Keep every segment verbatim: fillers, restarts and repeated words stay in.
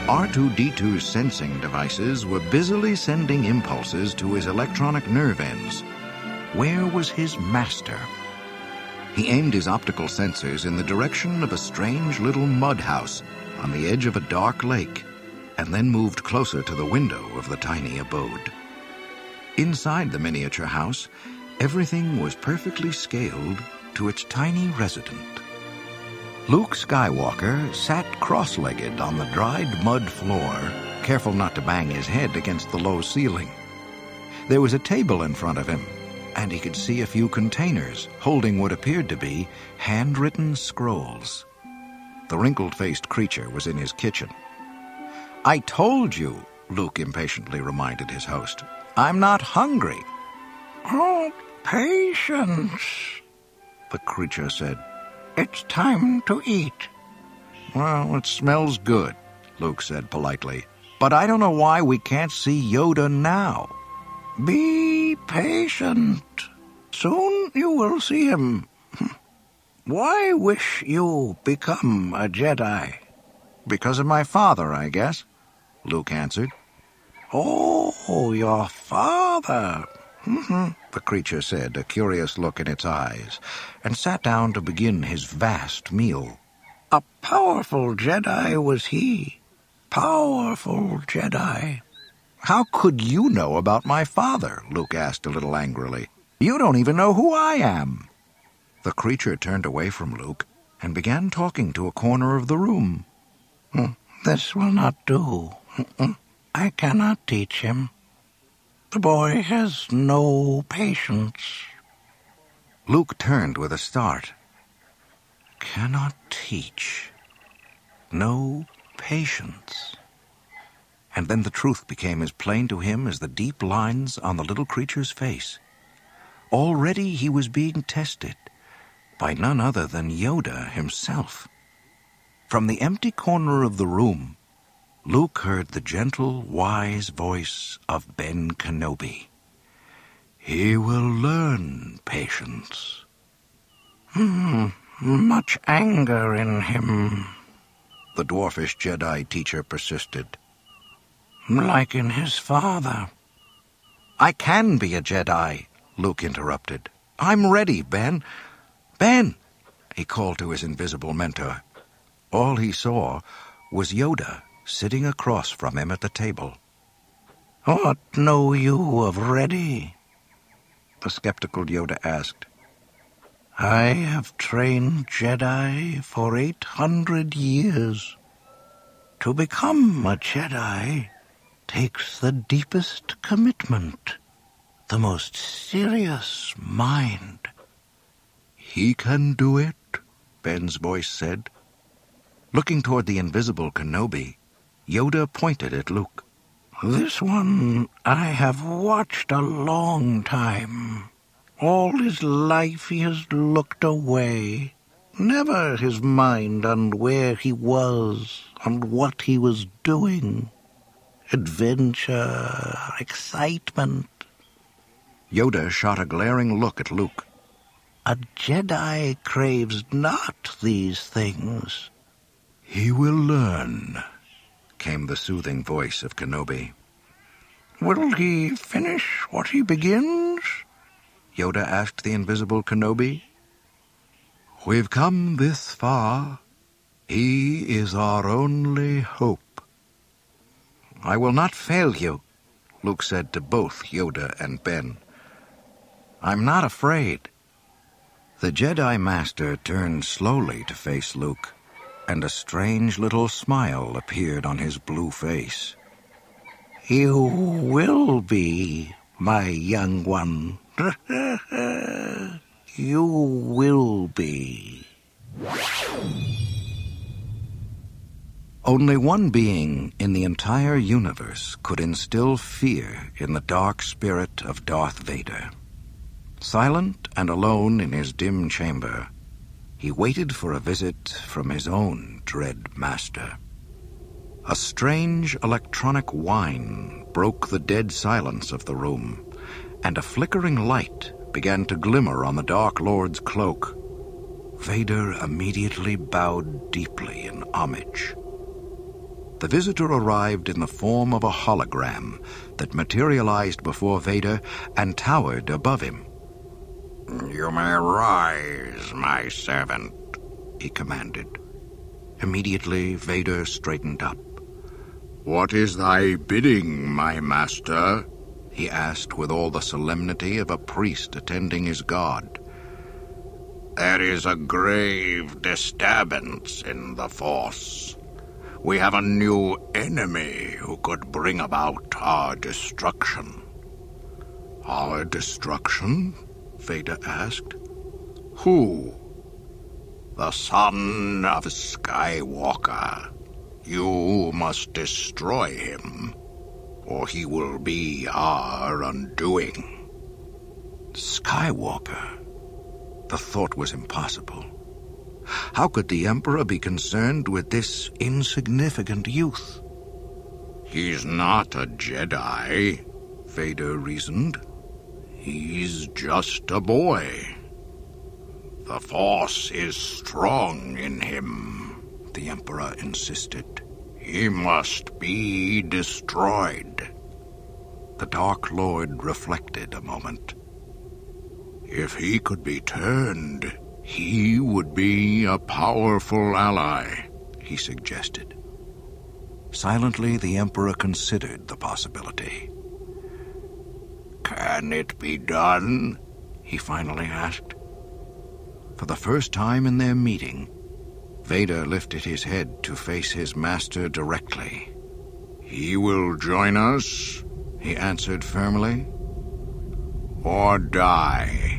R two D two's sensing devices were busily sending impulses to his electronic nerve ends. Where was his master? He aimed his optical sensors in the direction of a strange little mud house on the edge of a dark lake, and then moved closer to the window of the tiny abode. Inside the miniature house, everything was perfectly scaled to its tiny resident. Luke Skywalker sat cross-legged on the dried mud floor, careful not to bang his head against the low ceiling. There was a table in front of him, and he could see a few containers holding what appeared to be handwritten scrolls. The wrinkled-faced creature was in his kitchen. "I told you," Luke impatiently reminded his host. "I'm not hungry." "Oh, patience," the creature said. "It's time to eat." "Well, it smells good," Luke said politely. "But I don't know why we can't see Yoda now." "Be patient. Soon you will see him. Why wish you become a Jedi?" "Because of my father, I guess," Luke answered. "Oh, your father," Mm-hmm, the creature said, a curious look in its eyes, and sat down to begin his vast meal. "A powerful Jedi was he. Powerful Jedi." "How could you know about my father?" Luke asked a little angrily. "You don't even know who I am." The creature turned away from Luke and began talking to a corner of the room. "This will not do. I cannot teach him. The boy has no patience." Luke turned with a start. Cannot teach. No patience. And then the truth became as plain to him as the deep lines on the little creature's face. Already he was being tested by none other than Yoda himself. From the empty corner of the room, Luke heard the gentle, wise voice of Ben Kenobi. "He will learn patience." Hmm, much anger in him," the dwarfish Jedi teacher persisted. "Like in his father." "I can be a Jedi," Luke interrupted. "I'm ready, Ben. Ben!" he called to his invisible mentor. All he saw was Yoda sitting across from him at the table. "What know you of ready?" the skeptical Yoda asked. "I have trained Jedi for eight hundred years. To become a Jedi takes the deepest commitment, the most serious mind." "He can do it," Ben's voice said. Looking toward the invisible Kenobi, Yoda pointed at Luke. "This one I have watched a long time. All his life he has looked away, never his mind on where he was and what he was doing. Adventure, excitement." Yoda shot a glaring look at Luke. "A Jedi craves not these things." "He will learn," came the soothing voice of Kenobi. "Will he finish what he begins?" Yoda asked the invisible Kenobi. "We've come this far. He is our only hope." "I will not fail you," Luke said to both Yoda and Ben. "I'm not afraid." The Jedi Master turned slowly to face Luke, and a strange little smile appeared on his blue face. "You will be, my young one. You will be." Only one being in the entire universe could instill fear in the dark spirit of Darth Vader. Silent and alone in his dim chamber, he waited for a visit from his own dread master. A strange electronic whine broke the dead silence of the room, and a flickering light began to glimmer on the Dark Lord's cloak. Vader immediately bowed deeply in homage. The visitor arrived in the form of a hologram that materialized before Vader and towered above him. "You may rise, my servant," he commanded. Immediately, Vader straightened up. "What is thy bidding, my master?" he asked with all the solemnity of a priest attending his god. "There is a grave disturbance in the Force. We have a new enemy who could bring about our destruction." "Our destruction?" Vader asked. "Who?" "The son of Skywalker. You must destroy him, or he will be our undoing." Skywalker? The thought was impossible. How could the Emperor be concerned with this insignificant youth? "He's not a Jedi," Vader reasoned. "He's just a boy. The Force is strong in him," the Emperor insisted. "He must be destroyed." The Dark Lord reflected a moment. "If he could be turned, he would be a powerful ally," he suggested. Silently, the Emperor considered the possibility. "Can it be done?" he finally asked. For the first time in their meeting, Vader lifted his head to face his master directly. "He will join us," he answered firmly, "or die."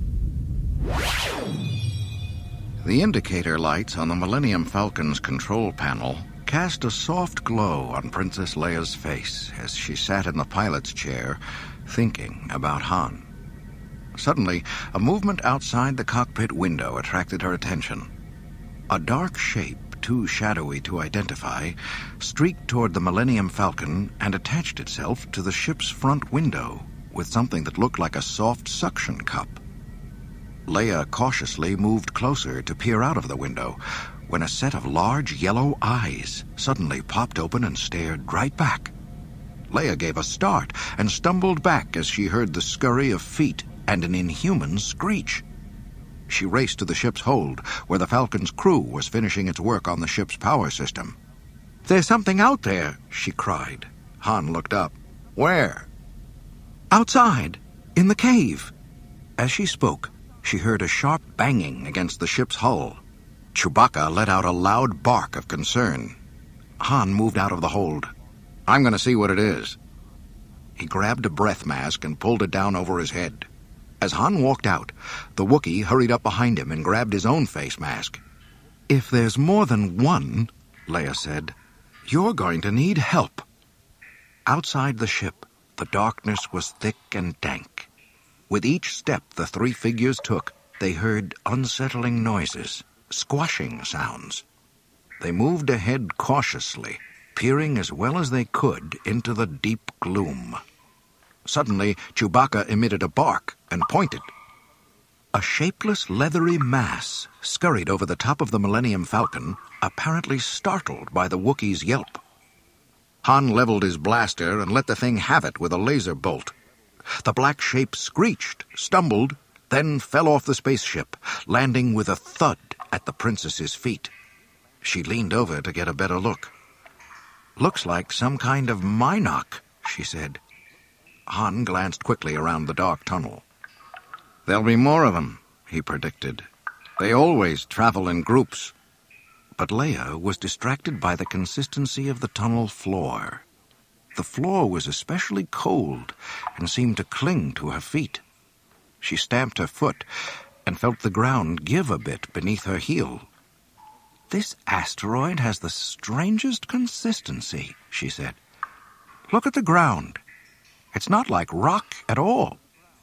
The indicator lights on the Millennium Falcon's control panel cast a soft glow on Princess Leia's face as she sat in the pilot's chair, thinking about Han. Suddenly, a movement outside the cockpit window attracted her attention. A dark shape, too shadowy to identify, streaked toward the Millennium Falcon and attached itself to the ship's front window with something that looked like a soft suction cup. Leia cautiously moved closer to peer out of the window when a set of large yellow eyes suddenly popped open and stared right back. Leia gave a start and stumbled back as she heard the scurry of feet and an inhuman screech. She raced to the ship's hold, where the Falcon's crew was finishing its work on the ship's power system. "There's something out there," she cried. Han looked up. "Where?" "Outside, in the cave." As she spoke, she heard a sharp banging against the ship's hull. Chewbacca let out a loud bark of concern. Han moved out of the hold. "I'm going to see what it is." He grabbed a breath mask and pulled it down over his head. As Han walked out, the Wookiee hurried up behind him and grabbed his own face mask. "If there's more than one," Leia said, "you're going to need help." Outside the ship, the darkness was thick and dank. With each step the three figures took, they heard unsettling noises, squashing sounds. They moved ahead cautiously, peering as well as they could into the deep gloom. Suddenly, Chewbacca emitted a bark and pointed. A shapeless, leathery mass scurried over the top of the Millennium Falcon, apparently startled by the Wookiee's yelp. Han leveled his blaster and let the thing have it with a laser bolt. The black shape screeched, stumbled, then fell off the spaceship, landing with a thud at the princess's feet. She leaned over to get a better look. "Looks like some kind of Mynock," she said. Han glanced quickly around the dark tunnel. "There'll be more of them," he predicted. "They always travel in groups." But Leia was distracted by the consistency of the tunnel floor. The floor was especially cold and seemed to cling to her feet. She stamped her foot and felt the ground give a bit beneath her heel. "This asteroid has the strangest consistency," she said. "Look at the ground. It's not like rock at all."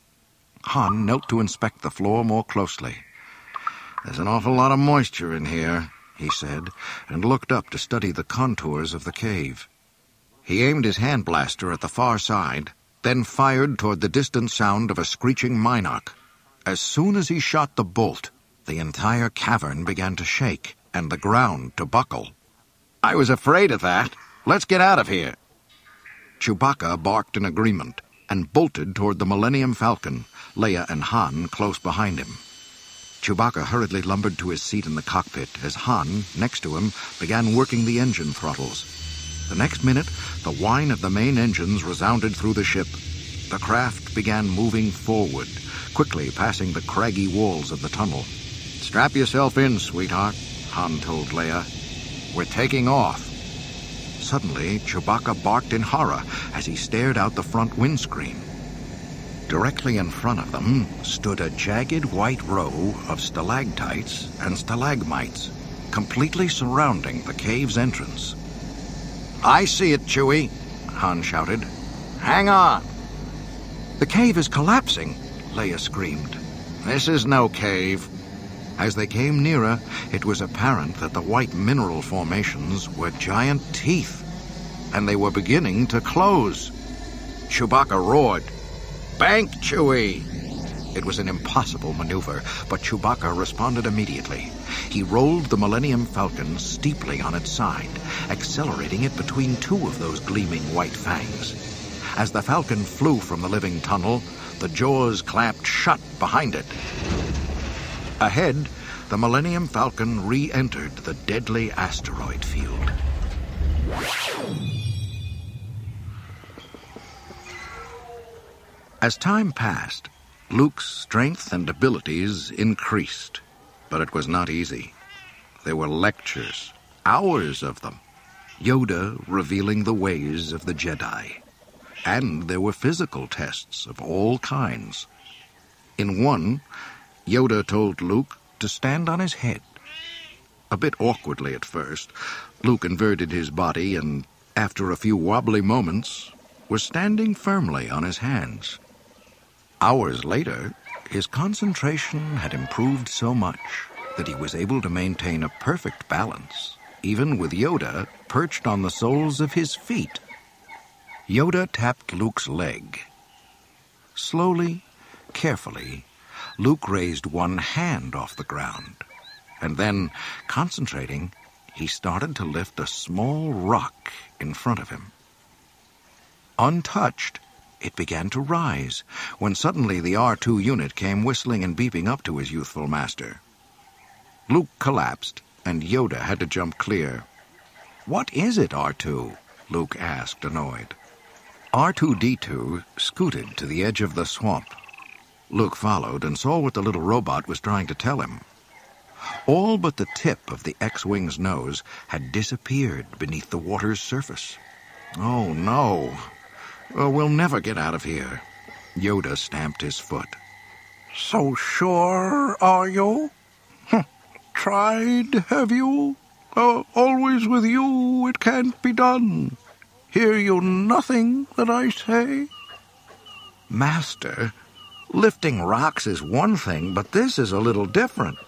Han knelt to inspect the floor more closely. "There's an awful lot of moisture in here," he said, and looked up to study the contours of the cave. He aimed his hand blaster at the far side, then fired toward the distant sound of a screeching Mynock. As soon as he shot the bolt, the entire cavern began to shake and the ground to buckle. "I was afraid of that," Let's get out of here. Chewbacca barked in agreement and bolted toward the Millennium Falcon, Leia and Han close behind him. Chewbacca hurriedly lumbered to his seat in the cockpit as Han, next to him, began working the engine throttles. The next minute, the whine of the main engines resounded through the ship. The craft began moving forward, quickly passing the craggy walls of the tunnel. "Strap yourself in, sweetheart," Han told Leia. "We're taking off." Suddenly, Chewbacca barked in horror as he stared out the front windscreen. Directly in front of them stood a jagged white row of stalactites and stalagmites, completely surrounding the cave's entrance. "I see it, Chewie," Han shouted. "Hang on." "The cave is collapsing," Leia screamed. "This is no cave." As they came nearer, it was apparent that the white mineral formations were giant teeth, and they were beginning to close. Chewbacca roared, "Bank, Chewie!" It was an impossible maneuver, but Chewbacca responded immediately. He rolled the Millennium Falcon steeply on its side, accelerating it between two of those gleaming white fangs. As the Falcon flew from the living tunnel, the jaws clamped shut behind it. Ahead, the Millennium Falcon re-entered the deadly asteroid field. As time passed, Luke's strength and abilities increased, but it was not easy. There were lectures, hours of them, Yoda revealing the ways of the Jedi, and there were physical tests of all kinds. In one, Yoda told Luke to stand on his head. A bit awkwardly at first, Luke inverted his body and, after a few wobbly moments, was standing firmly on his hands. Hours later, his concentration had improved so much that he was able to maintain a perfect balance, even with Yoda perched on the soles of his feet. Yoda tapped Luke's leg. Slowly, carefully, Luke raised one hand off the ground, and then, concentrating, he started to lift a small rock in front of him. Untouched, it began to rise, when suddenly the R two unit came whistling and beeping up to his youthful master. Luke collapsed, and Yoda had to jump clear. "What is it, R two?" Luke asked, annoyed. R two D two scooted to the edge of the swamp. Luke followed and saw what the little robot was trying to tell him. All but the tip of the X-Wing's nose had disappeared beneath the water's surface. "Oh, no. Uh, we'll never get out of here." Yoda stamped his foot. "So sure, are you? Hm. Tried, have you? Uh, always with you it can't be done. Hear you nothing that I say?" "Master, lifting rocks is one thing, but this is a little different."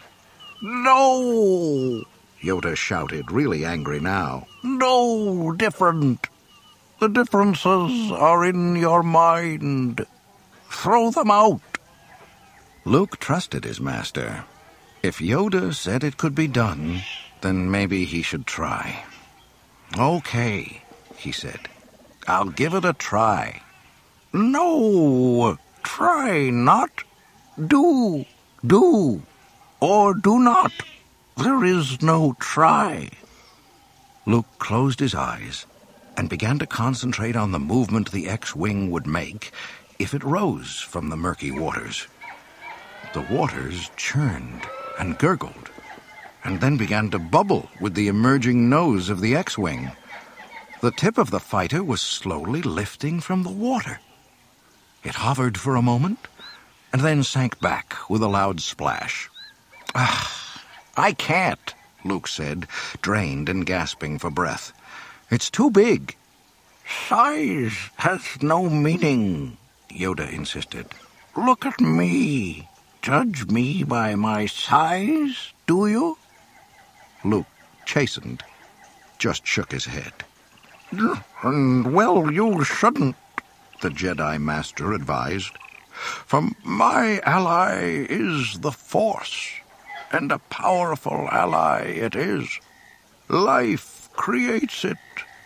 "No!" Yoda shouted, really angry now. "No different. The differences are in your mind. Throw them out." Luke trusted his master. If Yoda said it could be done, then maybe he should try. "Okay," he said. "I'll give it a try." "No, try not. Do, do, or do not. There is no try." Luke closed his eyes and began to concentrate on the movement the X-Wing would make if it rose from the murky waters. The waters churned and gurgled, and then began to bubble with the emerging nose of the X-Wing. The tip of the fighter was slowly lifting from the water. It hovered for a moment, and then sank back with a loud splash. "Ah, I can't," Luke said, drained and gasping for breath. "It's too big." "Size has no meaning," Yoda insisted. "Look at me. Judge me by my size, do you?" Luke, chastened, just shook his head. "Well, you shouldn't," the Jedi Master advised. "For my ally is the Force, and a powerful ally it is. Life creates it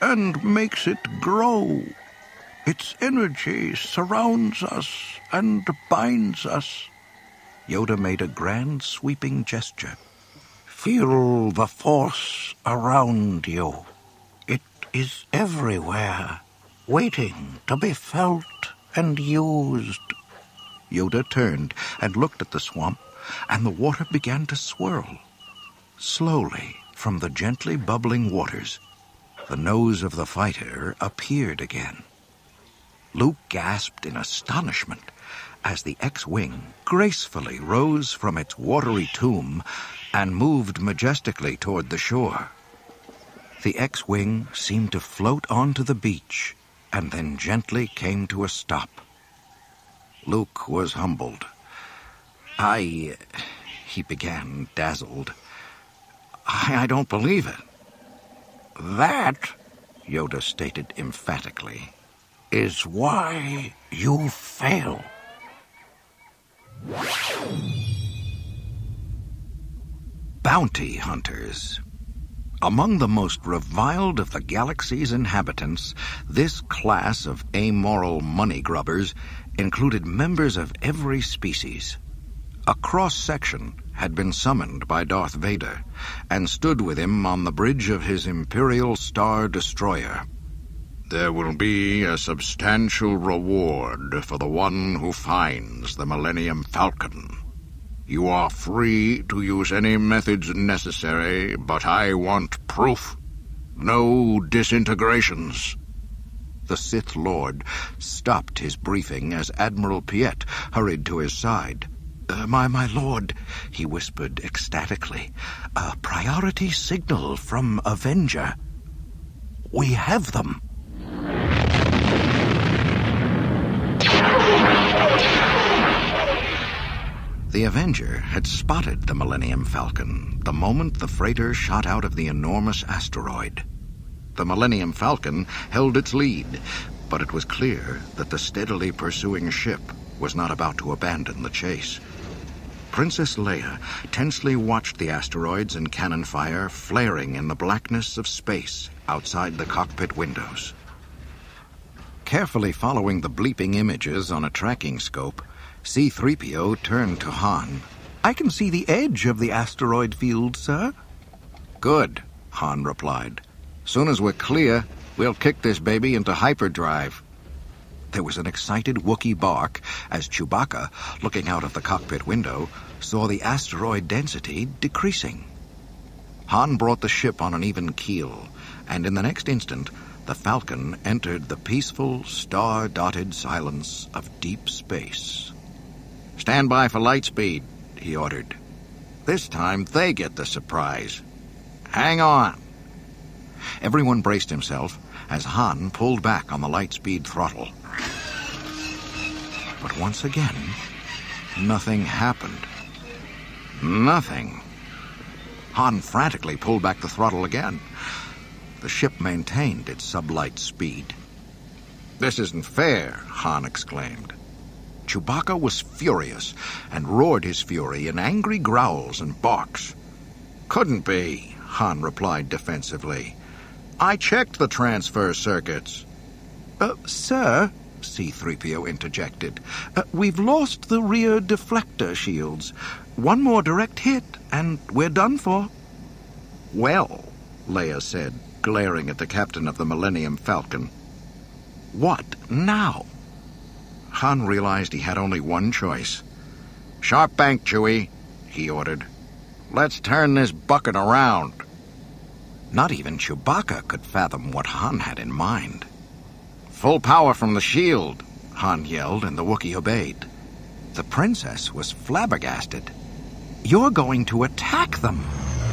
and makes it grow. Its energy surrounds us and binds us. Yoda made a grand sweeping gesture. Feel the force around you. It is everywhere, waiting to be felt and used. Yoda turned and looked at the swamp, and the water began to swirl. Slowly, from the gently bubbling waters, the nose of the fighter appeared again. Luke gasped in astonishment as the X-Wing gracefully rose from its watery tomb and moved majestically toward the shore. The X-Wing seemed to float onto the beach and then gently came to a stop. Luke was humbled. I... he began, dazzled. I, I don't believe it. That, Yoda stated emphatically, is why you fail. Bounty hunters. Among the most reviled of the galaxy's inhabitants, this class of amoral money grubbers included members of every species. A cross-section had been summoned by Darth Vader and stood with him on the bridge of his Imperial Star Destroyer. There will be a substantial reward for the one who finds the Millennium Falcon. You are free to use any methods necessary, but I want proof. No disintegrations. The Sith Lord stopped his briefing as Admiral Piet hurried to his side. Uh, my, my lord, he whispered ecstatically, a priority signal from Avenger. We have them. The Avenger had spotted the Millennium Falcon the moment the freighter shot out of the enormous asteroid. The Millennium Falcon held its lead, but it was clear that the steadily pursuing ship was not about to abandon the chase. Princess Leia tensely watched the asteroids and cannon fire flaring in the blackness of space outside the cockpit windows. Carefully following the bleeping images on a tracking scope, C three P O turned to Han. I can see the edge of the asteroid field, sir. Good, Han replied. Soon as we're clear, we'll kick this baby into hyperdrive. There was an excited Wookiee bark as Chewbacca, looking out of the cockpit window, saw the asteroid density decreasing. Han brought the ship on an even keel, and in the next instant, the Falcon entered the peaceful, star-dotted silence of deep space. Stand by for light speed, he ordered. This time they get the surprise. Hang on. Everyone braced himself as Han pulled back on the light speed throttle. But once again, nothing happened. Nothing. Han frantically pulled back the throttle again. The ship maintained its sublight speed. This isn't fair, Han exclaimed. Chewbacca was furious and roared his fury in angry growls and barks. Couldn't be, Han replied defensively. I checked the transfer circuits. Uh, sir, C three P O interjected, uh, we've lost the rear deflector shields. One more direct hit, and we're done for. Well, Leia said, glaring at the captain of the Millennium Falcon. What now? Han realized he had only one choice. Sharp bank, Chewie, he ordered. Let's turn this bucket around. Not even Chewbacca could fathom what Han had in mind. Full power from the shield, Han yelled, and the Wookiee obeyed. The princess was flabbergasted. You're going to attack them.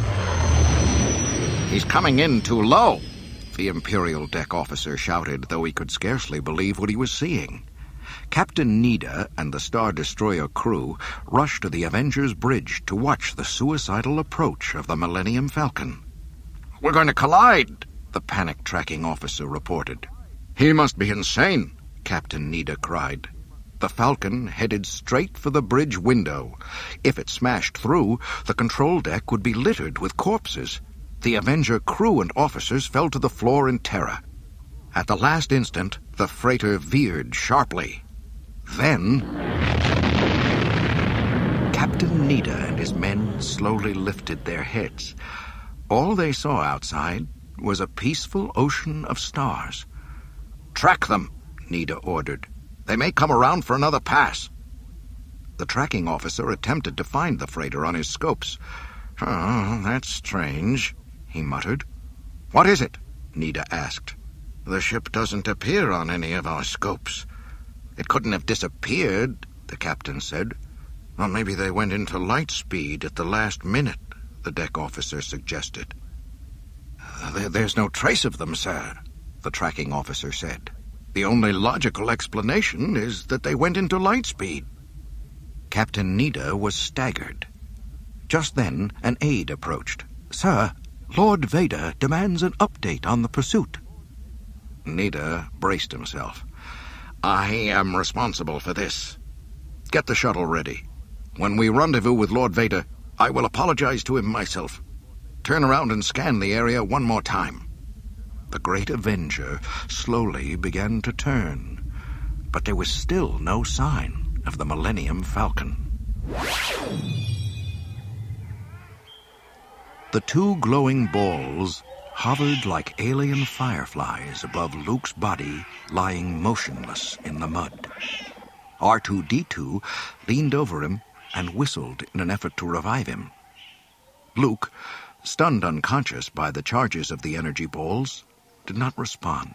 He's coming in too low, the Imperial deck officer shouted, though he could scarcely believe what he was seeing. Captain Needa and the Star Destroyer crew rushed to the Avengers Bridge to watch the suicidal approach of the Millennium Falcon. We're going to collide, the panicked tracking officer reported. He must be insane, Captain Needa cried. The Falcon headed straight for the bridge window. If it smashed through, the control deck would be littered with corpses. The Avenger crew and officers fell to the floor in terror. At the last instant, the freighter veered sharply. Then, Captain Nida and his men slowly lifted their heads. All they saw outside was a peaceful ocean of stars. "Track them," Nida ordered. "They may come around for another pass." The tracking officer attempted to find the freighter on his scopes. "Oh, that's strange," he muttered. "What is it?" Nida asked. "The ship doesn't appear on any of our scopes." "It couldn't have disappeared," the captain said. "Well, maybe they went into light speed at the last minute," the deck officer suggested. Uh, "There's no trace of them, sir," the tracking officer said. "The only logical explanation is that they went into light speed." Captain Nida was staggered. Just then, an aide approached. "Sir, Lord Vader demands an update on the pursuit." Nida braced himself. "I am responsible for this. Get the shuttle ready. When we rendezvous with Lord Vader, I will apologize to him myself. Turn around and scan the area one more time." The great Avenger slowly began to turn, but there was still no sign of the Millennium Falcon. The two glowing balls hovered like alien fireflies above Luke's body, lying motionless in the mud. R two D two leaned over him and whistled in an effort to revive him. Luke, stunned unconscious by the charges of the energy balls, did not respond.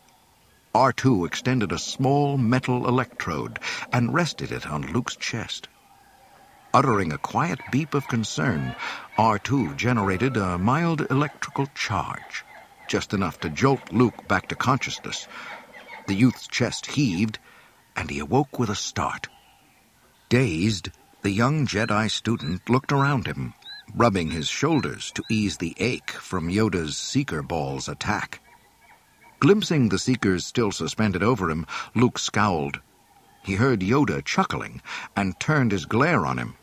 R two extended a small metal electrode and rested it on Luke's chest. Uttering a quiet beep of concern, R two generated a mild electrical charge, just enough to jolt Luke back to consciousness. The youth's chest heaved, and he awoke with a start. Dazed, the young Jedi student looked around him, rubbing his shoulders to ease the ache from Yoda's Seeker Ball's attack. Glimpsing the Seekers still suspended over him, Luke scowled. He heard Yoda chuckling and turned his glare on him.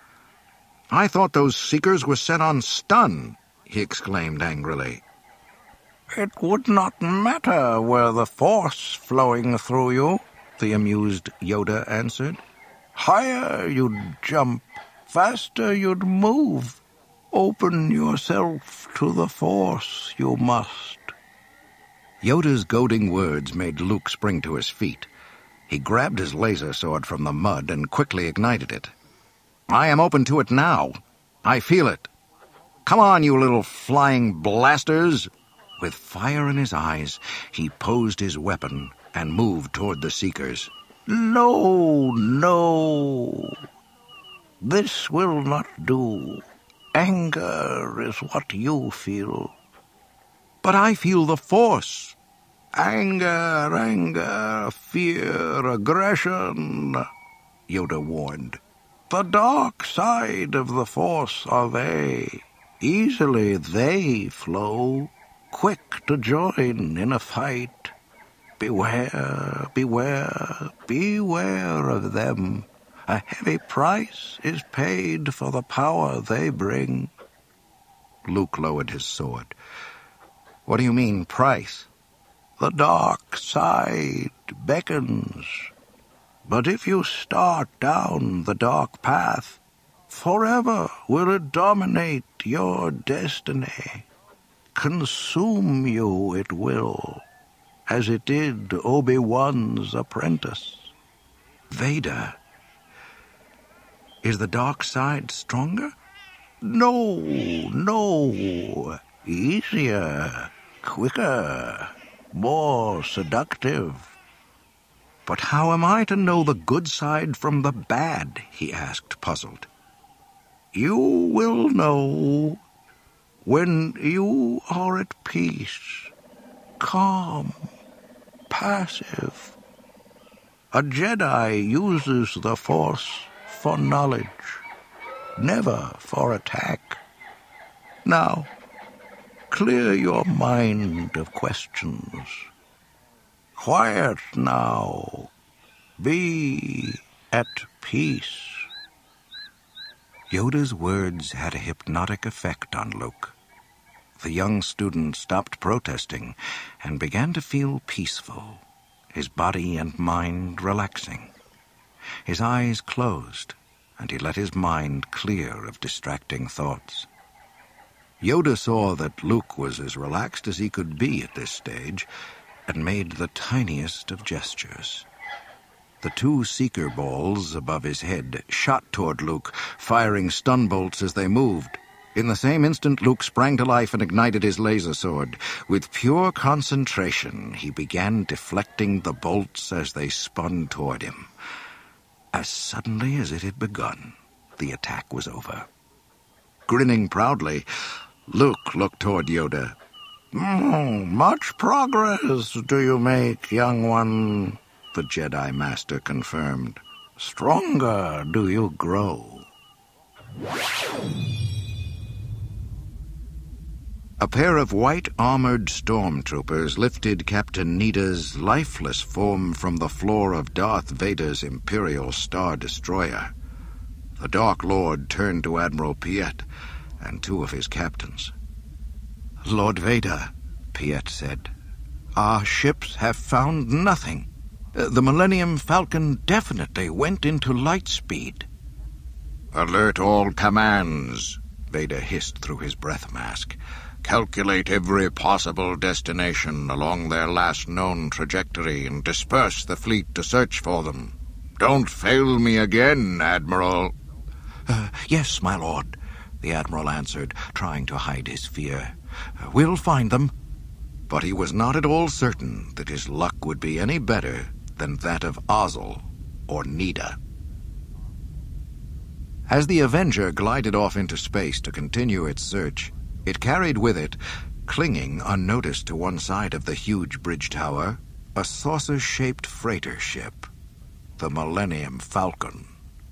"I thought those Seekers were set on stun," he exclaimed angrily. "It would not matter were the Force flowing through you," the amused Yoda answered. "Higher you'd jump, faster you'd move. Open yourself to the Force, you must." Yoda's goading words made Luke spring to his feet. He grabbed his laser sword from the mud and quickly ignited it. "I am open to it now. I feel it. Come on, you little flying blasters!" With fire in his eyes, he posed his weapon and moved toward the Seekers. "No, no. This will not do. Anger is what you feel." "But I feel the Force." "Anger, anger, fear, aggression," Yoda warned. "The dark side of the Force are they. Easily they flow, quick to join in a fight. Beware, beware, beware of them. A heavy price is paid for the power they bring." Luke lowered his sword. "What do you mean, price?" "The dark side beckons. But if you start down the dark path, forever will it dominate your destiny. Consume you it will, as it did Obi-Wan's apprentice." "Vader, is the dark side stronger?" "No, no. Easier, quicker, more seductive." "But how am I to know the good side from the bad?" he asked, puzzled. "You will know when you are at peace, calm, passive. A Jedi uses the Force for knowledge, never for attack. Now, clear your mind of questions. Quiet now. Be at peace." Yoda's words had a hypnotic effect on Luke. The young student stopped protesting and began to feel peaceful, his body and mind relaxing. His eyes closed, and he let his mind clear of distracting thoughts. Yoda saw that Luke was as relaxed as he could be at this stage, and made the tiniest of gestures. The two seeker balls above his head shot toward Luke, firing stun bolts as they moved. In the same instant, Luke sprang to life and ignited his laser sword. With pure concentration, he began deflecting the bolts as they spun toward him. As suddenly as it had begun, the attack was over. Grinning proudly, Luke looked toward Yoda. Mm, much progress do you make, young one, the Jedi Master confirmed. Stronger do you grow. A pair of white-armored stormtroopers lifted Captain Neda's lifeless form from the floor of Darth Vader's Imperial Star Destroyer. The Dark Lord turned to Admiral Piet and two of his captains. "Lord Vader," Piet said, "our ships have found nothing. The Millennium Falcon definitely went into light speed." "Alert all commands," Vader hissed through his breath mask. "Calculate every possible destination along their last known trajectory and disperse the fleet to search for them. Don't fail me again, Admiral." Uh, yes, my lord," the Admiral answered, trying to hide his fear. "We'll find them." But he was not at all certain that his luck would be any better than that of Ozzel or Neda. As the Avenger glided off into space to continue its search, it carried with it, clinging unnoticed to one side of the huge bridge tower, a saucer-shaped freighter ship, the Millennium Falcon.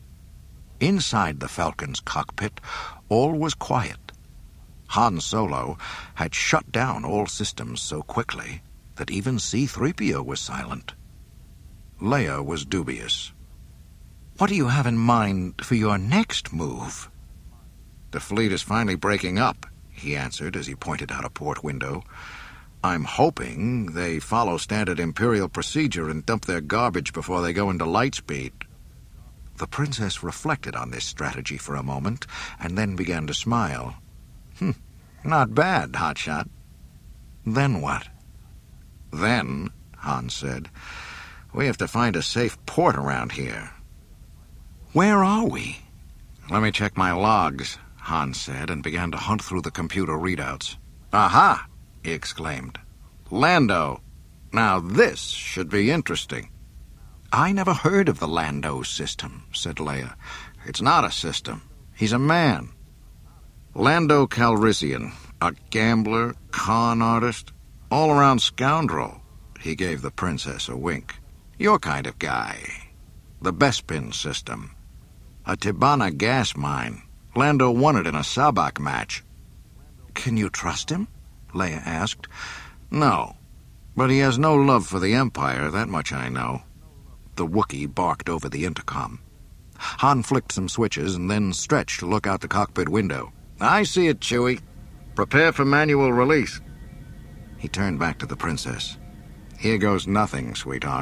Inside the Falcon's cockpit, all was quiet. Han Solo had shut down all systems so quickly that even C three P O was silent. Leia was dubious. "What do you have in mind for your next move?" "The fleet is finally breaking up," he answered as he pointed out a port window. "I'm hoping they follow standard Imperial procedure and dump their garbage before they go into lightspeed." The princess reflected on this strategy for a moment and then began to smile. "Hm, not bad, hotshot." "Then what?" "Then," Han said, "we have to find a safe port around here." "Where are we?" "Let me check my logs," Han said, and began to hunt through the computer readouts. "Aha!" he exclaimed. "Lando. Now this should be interesting." "I never heard of the Lando system," said Leia. "It's not a system. He's a man. Lando Calrissian, a gambler, con artist, all-around scoundrel." He gave the princess a wink. "Your kind of guy. The Bespin system. A Tibanna gas mine. Lando won it in a sabak match." "Can you trust him?" Leia asked. "No, but he has no love for the Empire, that much I know." The Wookiee barked over the intercom. Han flicked some switches and then stretched to look out the cockpit window. "I see it, Chewie. Prepare for manual release." He turned back to the princess. "Here goes nothing, sweetheart."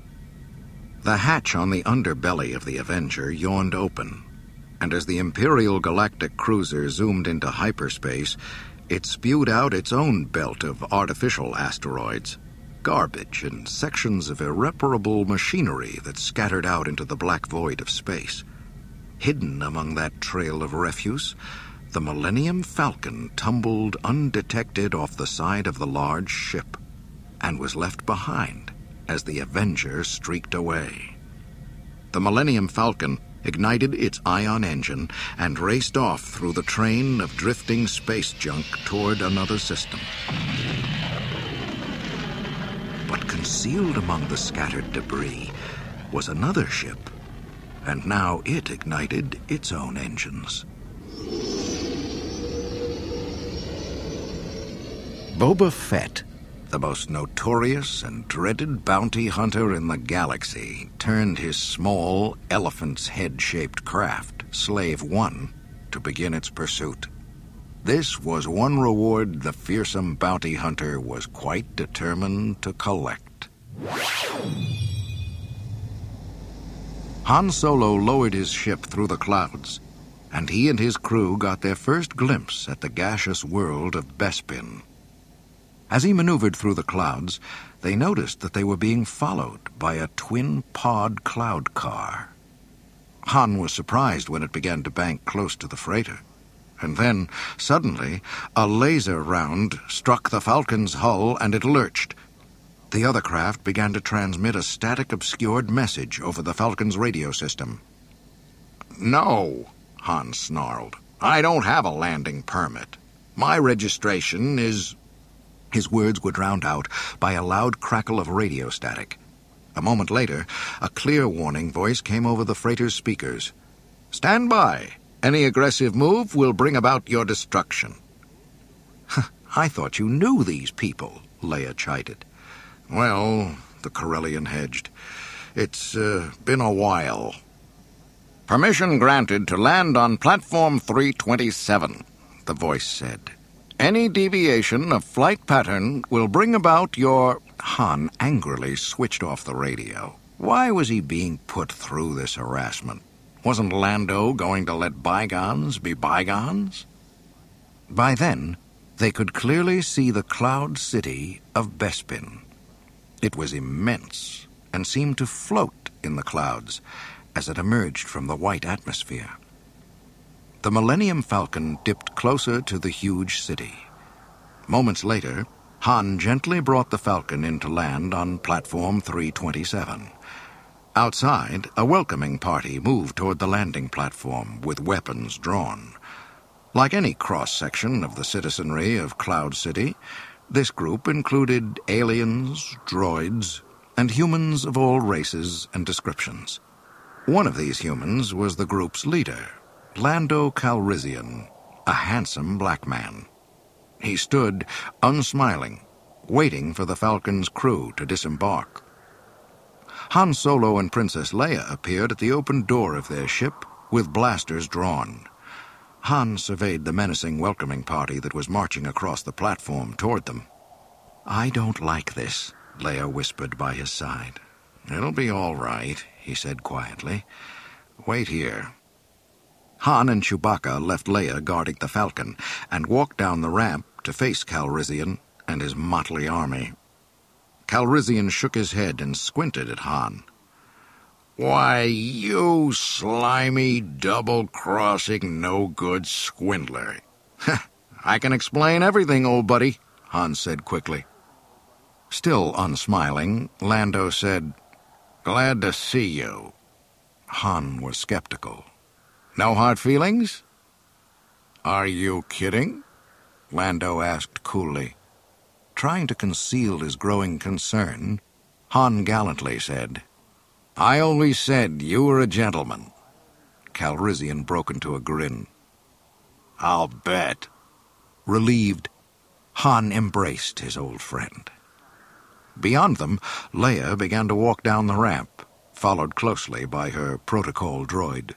The hatch on the underbelly of the Avenger yawned open, and as the Imperial Galactic Cruiser zoomed into hyperspace, it spewed out its own belt of artificial asteroids, garbage and sections of irreparable machinery that scattered out into the black void of space. Hidden among that trail of refuse, the Millennium Falcon tumbled undetected off the side of the large ship and was left behind as the Avenger streaked away. The Millennium Falcon ignited its ion engine and raced off through the train of drifting space junk toward another system. But concealed among the scattered debris was another ship, and now it ignited its own engines. Boba Fett, the most notorious and dreaded bounty hunter in the galaxy, turned his small, elephant's head-shaped craft, Slave One, to begin its pursuit. This was one reward the fearsome bounty hunter was quite determined to collect. Han Solo lowered his ship through the clouds, and he and his crew got their first glimpse at the gaseous world of Bespin. As he maneuvered through the clouds, they noticed that they were being followed by a twin-pod cloud car. Han was surprised when it began to bank close to the freighter. And then, suddenly, a laser round struck the Falcon's hull and it lurched. The other craft began to transmit a static-obscured message over the Falcon's radio system. "No," Han snarled. "I don't have a landing permit. My registration is..." His words were drowned out by a loud crackle of radio static. A moment later, a clear warning voice came over the freighter's speakers. "Stand by. Any aggressive move will bring about your destruction." "I thought you knew these people," Leia chided. "Well," the Corellian hedged, "it's uh, been a while." "Permission granted to land on Platform three twenty-seven, the voice said. "Any deviation of flight pattern will bring about your..." Han angrily switched off the radio. Why was he being put through this harassment? Wasn't Lando going to let bygones be bygones? By then, they could clearly see the cloud city of Bespin. It was immense and seemed to float in the clouds as it emerged from the white atmosphere. The Millennium Falcon dipped closer to the huge city. Moments later, Han gently brought the Falcon into land on Platform three twenty-seven. Outside, a welcoming party moved toward the landing platform with weapons drawn. Like any cross-section of the citizenry of Cloud City, this group included aliens, droids, and humans of all races and descriptions. One of these humans was the group's leader, Lando Calrissian, a handsome black man. He stood, unsmiling, waiting for the Falcon's crew to disembark. Han Solo and Princess Leia appeared at the open door of their ship with blasters drawn. Han surveyed the menacing welcoming party that was marching across the platform toward them. "I don't like this," Leia whispered by his side. "It'll be all right," he said quietly. "Wait here." Han and Chewbacca left Leia guarding the Falcon and walked down the ramp to face Calrissian and his motley army. Calrissian shook his head and squinted at Han. "Why, you slimy, double-crossing, no-good swindler." "I can explain everything, old buddy," Han said quickly. Still unsmiling, Lando said, "Glad to see you." Han was skeptical. "No hard feelings?" "Are you kidding?" Lando asked coolly. Trying to conceal his growing concern, Han gallantly said, "I always said you were a gentleman." Calrissian broke into a grin. "I'll bet." Relieved, Han embraced his old friend. Beyond them, Leia began to walk down the ramp, followed closely by her protocol droid.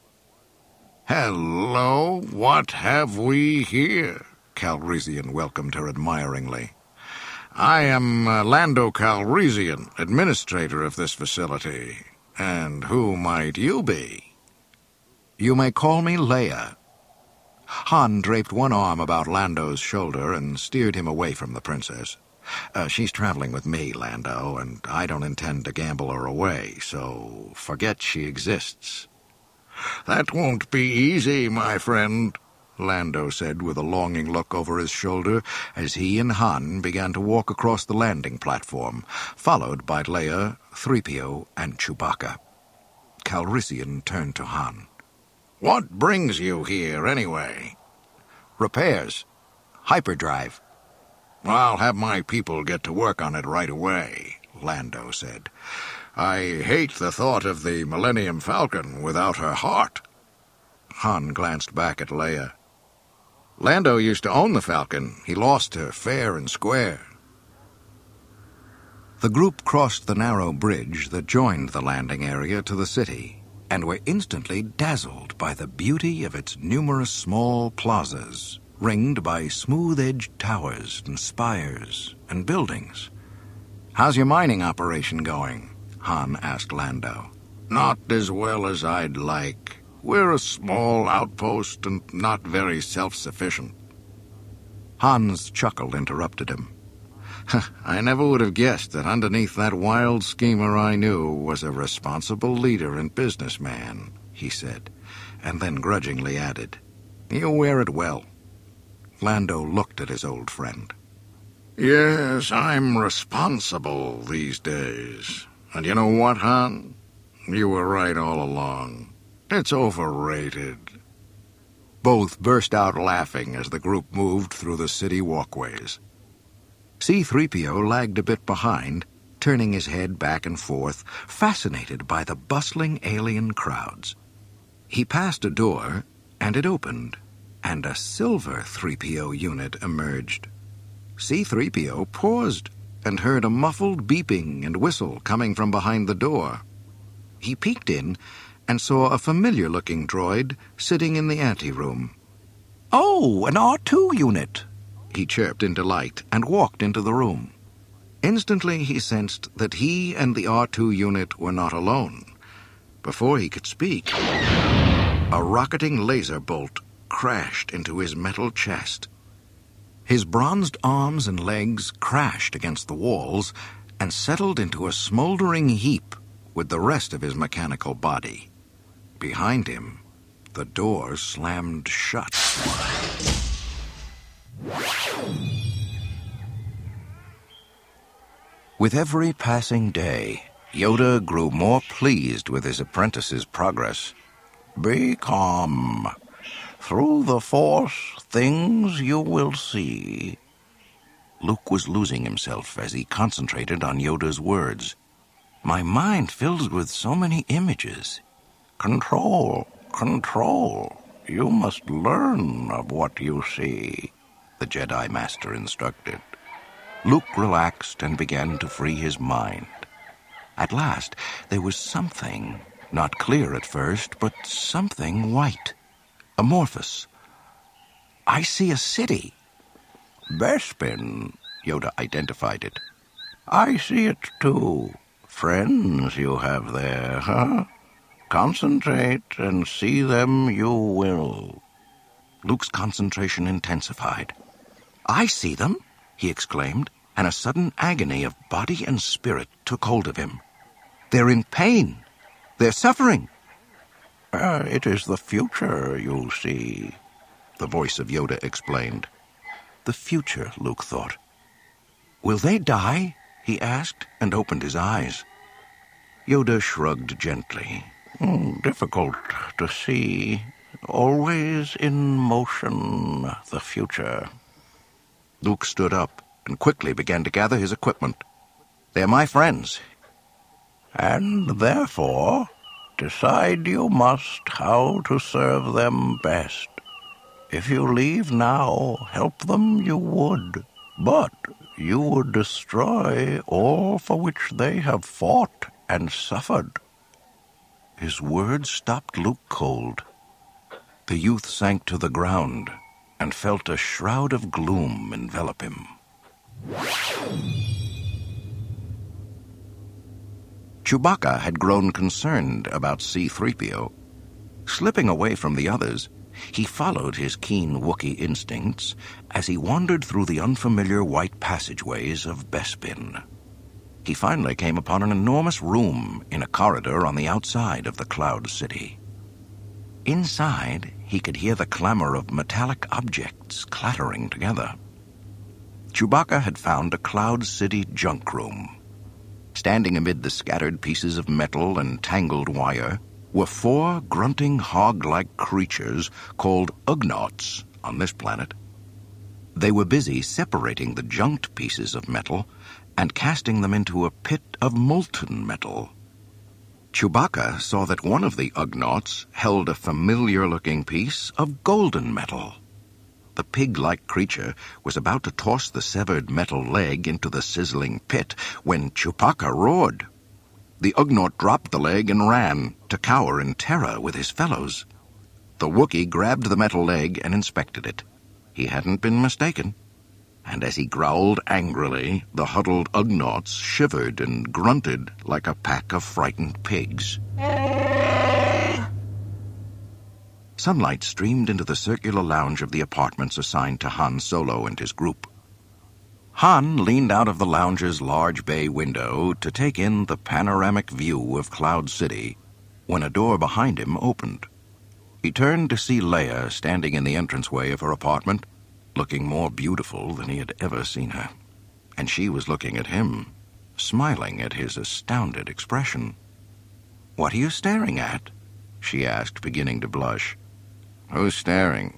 "Hello, what have we here?" Calrissian welcomed her admiringly. "I am uh, Lando Calrissian, administrator of this facility. And who might you be?" "You may call me Leia." Han draped one arm about Lando's shoulder and steered him away from the princess. Uh, she's traveling with me, Lando, and I don't intend to gamble her away, so forget she exists." "That won't be easy, my friend," Lando said with a longing look over his shoulder as he and Han began to walk across the landing platform, followed by Leia, three P O, and Chewbacca. Calrissian turned to Han. "What brings you here, anyway?" "Repairs. Hyperdrive." "I'll have my people get to work on it right away," Lando said. "I hate the thought of the Millennium Falcon without her heart." Han glanced back at Leia. "Lando used to own the Falcon. He lost her fair and square." The group crossed the narrow bridge that joined the landing area to the city, and were instantly dazzled by the beauty of its numerous small plazas, ringed by smooth-edged towers and spires and buildings. "How's your mining operation going?" Han asked Lando. "Not as well as I'd like. We're a small outpost and not very self-sufficient." Han's chuckle interrupted him. "I never would have guessed that underneath that wild schemer I knew was a responsible leader and businessman," he said, and then grudgingly added, "You wear it well." Lando looked at his old friend. "Yes, I'm responsible these days. And you know what, Han? You were right all along. It's overrated." Both burst out laughing as the group moved through the city walkways. C three P O lagged a bit behind, turning his head back and forth, fascinated by the bustling alien crowds. He passed a door, and it opened, and a silver three P O unit emerged. C three P O paused and heard a muffled beeping and whistle coming from behind the door. He peeked in and saw a familiar-looking droid sitting in the anteroom. "Oh, an R two unit!" he chirped in delight and walked into the room. Instantly he sensed that he and the R two unit were not alone. Before he could speak, a rocketing laser bolt crashed into his metal chest. His bronzed arms and legs crashed against the walls and settled into a smoldering heap with the rest of his mechanical body. Behind him, the door slammed shut. With every passing day, Yoda grew more pleased with his apprentice's progress. "Be calm. Through the Force, things you will see." Luke was losing himself as he concentrated on Yoda's words. "My mind fills with so many images." "Control, control. You must learn of what you see," the Jedi Master instructed. Luke relaxed and began to free his mind. At last, there was something, not clear at first, but something white, amorphous. "I see a city." "Bespin," Yoda identified it. "I see it too. Friends you have there, huh? Concentrate and see them you will." Luke's concentration intensified. "I see them," he exclaimed, and a sudden agony of body and spirit took hold of him. "They're in pain. They're suffering." Uh, "It is the future you see," the voice of Yoda explained. The future, Luke thought. "Will they die?" he asked, and opened his eyes. Yoda shrugged gently. Mm, "Difficult to see. Always in motion, the future." Luke stood up and quickly began to gather his equipment. "They're my friends." "And therefore, decide you must how to serve them best. If you leave now, help them you would, but you would destroy all for which they have fought and suffered." His words stopped Luke cold. The youth sank to the ground and felt a shroud of gloom envelop him. Chewbacca had grown concerned about C three P O. Slipping away from the others, he followed his keen Wookiee instincts as he wandered through the unfamiliar white passageways of Bespin. He finally came upon an enormous room in a corridor on the outside of the Cloud City. Inside, he could hear the clamor of metallic objects clattering together. Chewbacca had found a Cloud City junk room. Standing amid the scattered pieces of metal and tangled wire were four grunting hog-like creatures called Ugnaughts on this planet. They were busy separating the junked pieces of metal and casting them into a pit of molten metal. Chewbacca saw that one of the Ugnaughts held a familiar-looking piece of golden metal. The pig-like creature was about to toss the severed metal leg into the sizzling pit when Chewbacca roared. The Ugnaught dropped the leg and ran, to cower in terror with his fellows. The Wookiee grabbed the metal leg and inspected it. He hadn't been mistaken. And as he growled angrily, the huddled Ugnaughts shivered and grunted like a pack of frightened pigs. Sunlight streamed into the circular lounge of the apartments assigned to Han Solo and his group. Han leaned out of the lounge's large bay window to take in the panoramic view of Cloud City when a door behind him opened. He turned to see Leia standing in the entranceway of her apartment, looking more beautiful than he had ever seen her. And she was looking at him, smiling at his astounded expression. "What are you staring at?" she asked, beginning to blush. "Who's staring?"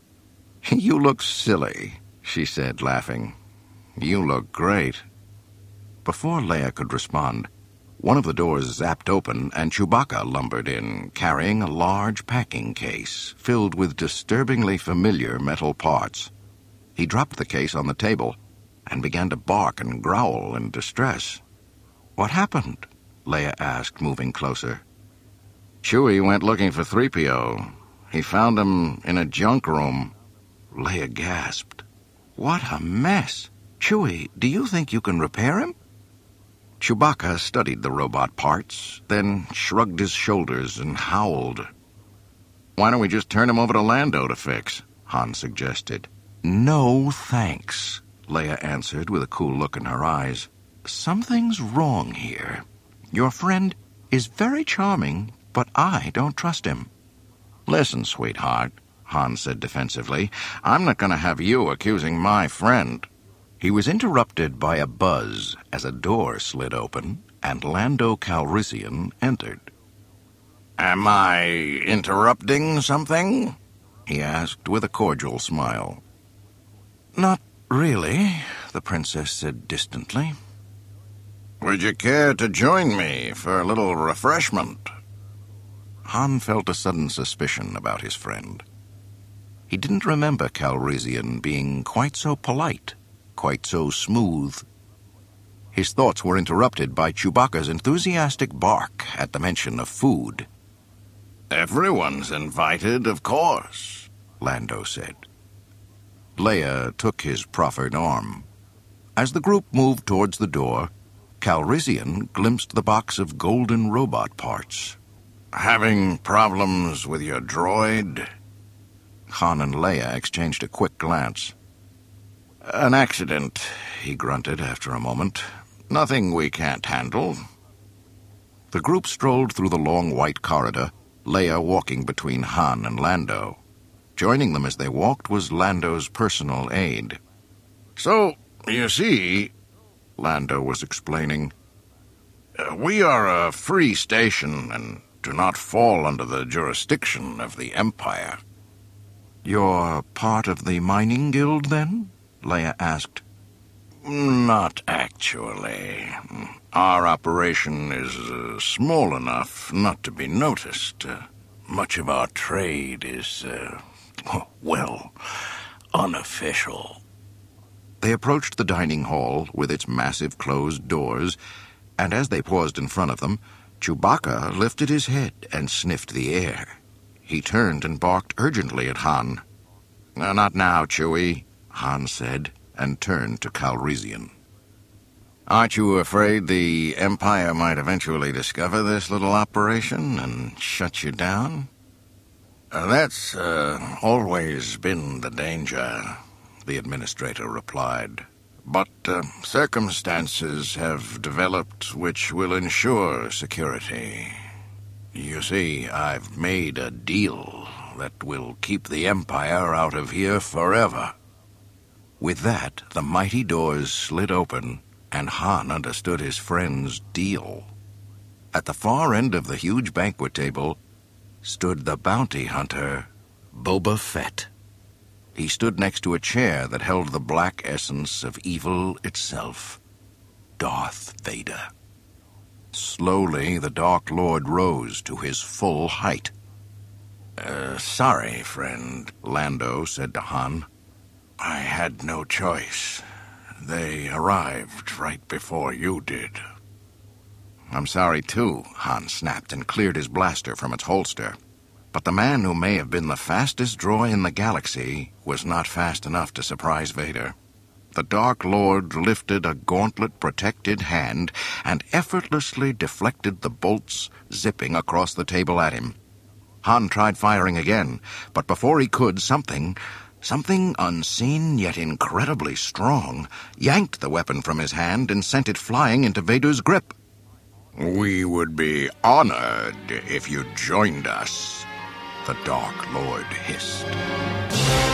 "You look silly," she said, laughing. "You look great." Before Leia could respond, one of the doors zapped open and Chewbacca lumbered in, carrying a large packing case filled with disturbingly familiar metal parts. He dropped the case on the table and began to bark and growl in distress. "What happened?" Leia asked, moving closer. "Chewie went looking for three P O. He found him in a junk room." Leia gasped. "What a mess! Chewie, do you think you can repair him?" Chewbacca studied the robot parts, then shrugged his shoulders and howled. "Why don't we just turn him over to Lando to fix?" Han suggested. "No, thanks," Leia answered with a cool look in her eyes. "Something's wrong here. Your friend is very charming, but I don't trust him." "Listen, sweetheart," Han said defensively, "I'm not going to have you accusing my friend." He was interrupted by a buzz as a door slid open and Lando Calrissian entered. "Am I interrupting something?" he asked with a cordial smile. "Not really," the princess said distantly. "Would you care to join me for a little refreshment?" Han felt a sudden suspicion about his friend. He didn't remember Calrissian being quite so polite, quite so smooth. His thoughts were interrupted by Chewbacca's enthusiastic bark at the mention of food. "Everyone's invited, of course," Lando said. Leia took his proffered arm. As the group moved towards the door, Calrissian glimpsed the box of golden robot parts. "Having problems with your droid?" Han and Leia exchanged a quick glance. "An accident," he grunted after a moment. "Nothing we can't handle." The group strolled through the long white corridor, Leia walking between Han and Lando. Joining them as they walked was Lando's personal aide. "So, you see," Lando was explaining, "we are a free station and do not fall under the jurisdiction of the Empire." "You're part of the mining guild, then?" Leia asked. "Not actually. Our operation is uh, small enough not to be noticed. Uh, much of our trade is, uh, well, unofficial." They approached the dining hall with its massive closed doors, and as they paused in front of them, Chewbacca lifted his head and sniffed the air. He turned and barked urgently at Han. "Not now, Chewie," Han said, and turned to Calrissian. "Aren't you afraid the Empire might eventually discover this little operation and shut you down?" Uh, that's uh, always been the danger," the administrator replied. "But uh, circumstances have developed which will ensure security. You see, I've made a deal that will keep the Empire out of here forever." With that, the mighty doors slid open, and Han understood his friend's deal. At the far end of the huge banquet table stood the bounty hunter, Boba Fett. He stood next to a chair that held the black essence of evil itself, Darth Vader. Slowly, the Dark Lord rose to his full height. Uh, sorry, friend, Lando said to Han. "I had no choice. They arrived right before you did." "I'm sorry, too," Han snapped and cleared his blaster from its holster. But the man who may have been the fastest droid in the galaxy was not fast enough to surprise Vader. The Dark Lord lifted a gauntlet-protected hand and effortlessly deflected the bolts zipping across the table at him. Han tried firing again, but before he could, something, something unseen yet incredibly strong, yanked the weapon from his hand and sent it flying into Vader's grip. "We would be honored if you joined us," the Dark Lord hissed.